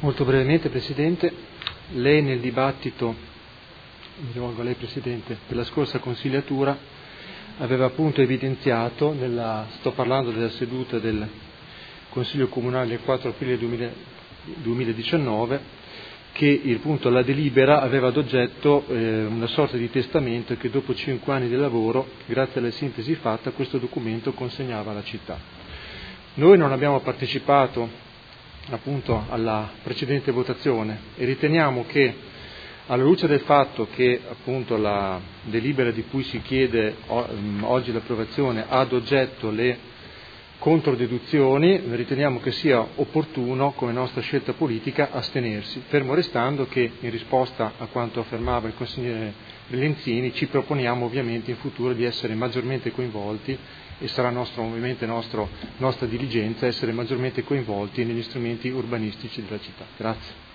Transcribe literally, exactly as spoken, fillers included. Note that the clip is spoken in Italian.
Molto brevemente, Presidente, lei nel dibattito, mi rivolgo a lei Presidente, della scorsa consigliatura aveva appunto evidenziato, nella, sto parlando della seduta del Consiglio Comunale del quattro aprile duemiladiciannove, che il punto la delibera aveva ad oggetto eh, una sorta di testamento e che dopo cinque anni di lavoro, grazie alla sintesi fatta, questo documento consegnava alla città. Noi non abbiamo partecipato appunto alla precedente votazione e riteniamo che, alla luce del fatto che appunto la delibera di cui si chiede oggi l'approvazione ha ad oggetto le controdeduzioni, riteniamo che sia opportuno, come nostra scelta politica, astenersi, fermo restando che, in risposta a quanto affermava il consigliere Lenzini, ci proponiamo ovviamente in futuro di essere maggiormente coinvolti e sarà nostro, ovviamente nostro, nostra diligenza essere maggiormente coinvolti negli strumenti urbanistici della città. Grazie.